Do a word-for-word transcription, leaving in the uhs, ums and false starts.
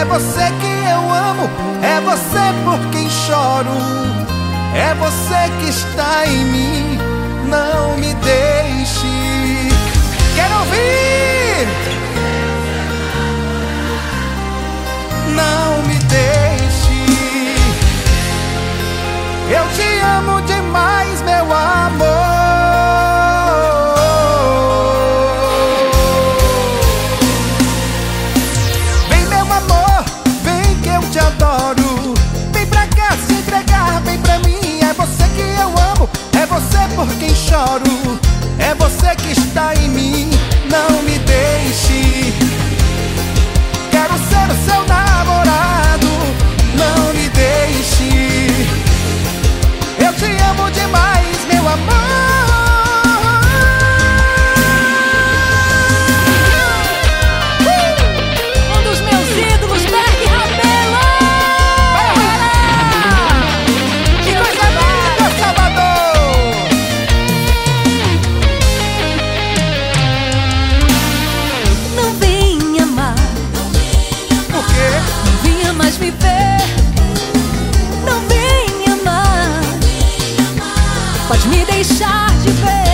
É você que eu amo, é você por quem choro, é você que está em mim, não me deixe. Quero ouvir! Não me deixe. Eu te amo demais, meu amor. Vem, meu amor, vem que eu te adoro. Vem pra cá se entregar, vem pra mim. É você que eu amo, é você por quem choro, é você que está em mim, não me deixe. Quero ser o seu namorado, não me deixe. Eu te amo demais, meu amor. Uh! Um dos meus ídolos, Berg Rabelo. Que coisa linda, Salvador. Não vem amar, Por quê? não venha mais me ver. Não vem amar, pode me deixar de ver.